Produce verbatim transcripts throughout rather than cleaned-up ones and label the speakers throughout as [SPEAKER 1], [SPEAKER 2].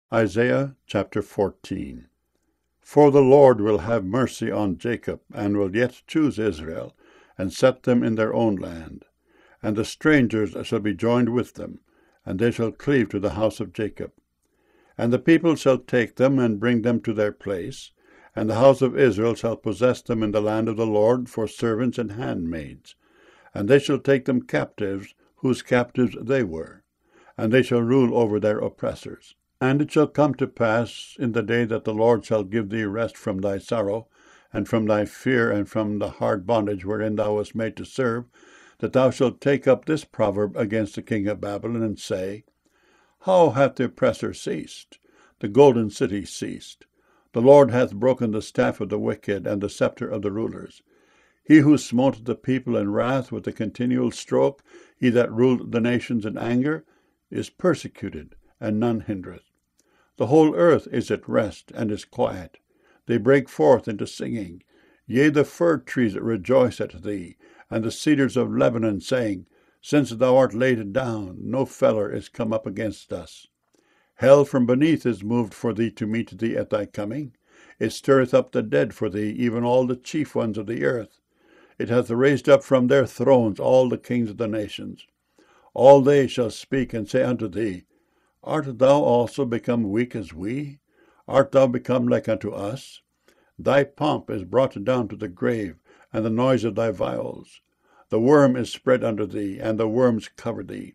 [SPEAKER 1] Isaiah chapter fourteen. For the Lord will have mercy on Jacob, and will yet choose Israel, and set them in their own land. And the strangers shall be joined with them, and they shall cleave to the house of Jacob. And the people shall take them, and bring them to their place, and the house of Israel shall possess them in the land of the Lord for servants and handmaids. And they shall take them captives, whose captives they were, and they shall rule over their oppressors. And it shall come to pass in the day that the Lord shall give thee rest from thy sorrow, and from thy fear, and from the hard bondage wherein thou wast made to serve, that thou shalt take up this proverb against the king of Babylon, and say, How hath the oppressor ceased? The golden city ceased. The Lord hath broken the staff of the wicked, and the scepter of the rulers. He who smote the people in wrath with a continual stroke, he that ruled the nations in anger, is persecuted, and none hindereth. The whole earth is at rest, and is quiet. They break forth into singing. Yea, the fir trees rejoice at thee, and the cedars of Lebanon, saying, Since thou art laid down, no feller is come up against us. Hell from beneath is moved for thee to meet thee at thy coming. It stirreth up the dead for thee, even all the chief ones of the earth. It hath raised up from their thrones all the kings of the nations. All they shall speak and say unto thee, Art thou also become weak as we? Art thou become like unto us? Thy pomp is brought down to the grave, and the noise of thy viols. The worm is spread under thee, and the worms cover thee.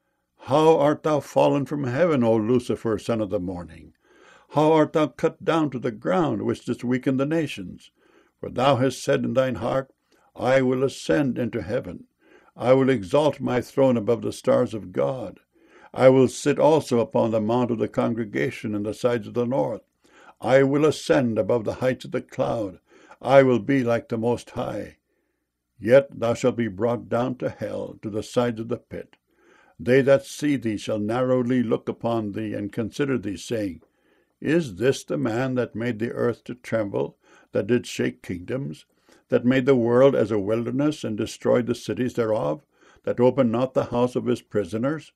[SPEAKER 1] How art thou fallen from heaven, O Lucifer, son of the morning? How art thou cut down to the ground, which didst weaken the nations? For thou hast said in thine heart, I will ascend into heaven. I will exalt my throne above the stars of God. I will sit also upon the mount of the congregation in the sides of the north. I will ascend above the heights of the cloud. I will be like the Most High. Yet thou shalt be brought down to hell, to the sides of the pit. They that see thee shall narrowly look upon thee, and consider thee, saying, Is this the man that made the earth to tremble, that did shake kingdoms, that made the world as a wilderness, and destroyed the cities thereof, that opened not the house of his prisoners?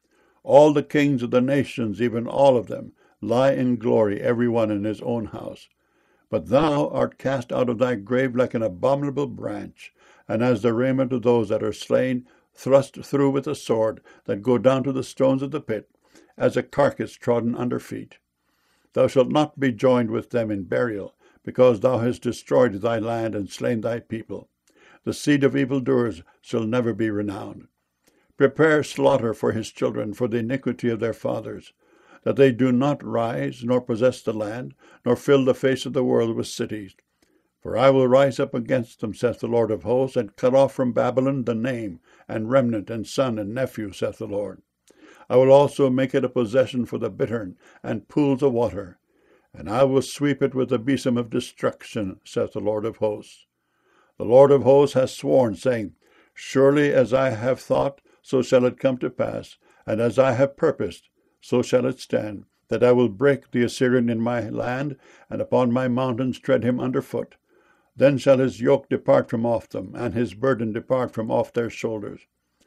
[SPEAKER 1] All the kings of the nations, even all of them, lie in glory, every one in his own house. But thou art cast out of thy grave like an abominable branch, and as the raiment of those that are slain, thrust through with a sword, that go down to the stones of the pit, as a carcass trodden under feet. Thou shalt not be joined with them in burial, because thou hast destroyed thy land and slain thy people. The seed of evildoers shall never be renowned. Prepare slaughter for his children, for the iniquity of their fathers, that they do not rise, nor possess the land, nor fill the face of the world with cities. For I will rise up against them, saith the Lord of hosts, and cut off from Babylon the name, and remnant, and son, and nephew, saith the Lord. I will also make it a possession for the bittern, and pools of water, and I will sweep it with the besom of destruction, saith the Lord of hosts. The Lord of hosts hath sworn, saying, Surely as I have thought, so shall it come to pass, and as I have purposed, so shall it stand, that I will break the Assyrian in my land, and upon my mountains tread him under foot. Then shall his yoke depart from off them, and his burden depart from off their shoulders.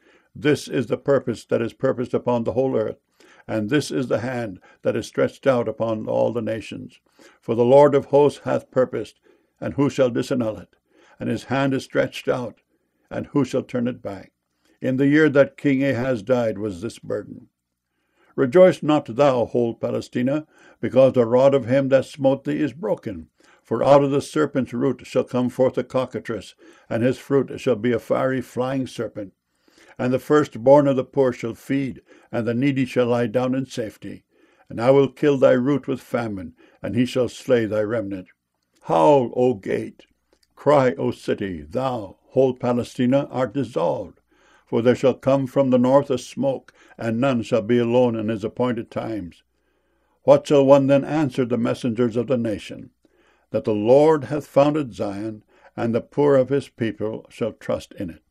[SPEAKER 1] This is the purpose that is purposed upon the whole earth, and this is the hand that is stretched out upon all the nations. For the Lord of hosts hath purposed, and who shall disannul it? And his hand is stretched out, and who shall turn it back? In the year that King Ahaz died was this burden. Rejoice not thou, whole Palestina, because the rod of him that smote thee is broken. For out of the serpent's root shall come forth a cockatrice, and his fruit shall be a fiery flying serpent. And the firstborn of the poor shall feed, and the needy shall lie down in safety. And I will kill thy root with famine, and he shall slay thy remnant. Howl, O gate! Cry, O city! Thou, whole Palestina, art dissolved. For there shall come from the north a smoke, and none shall be alone in his appointed times. What shall one then answer the messengers of the nation? That the Lord hath founded Zion, and the poor of his people shall trust in it.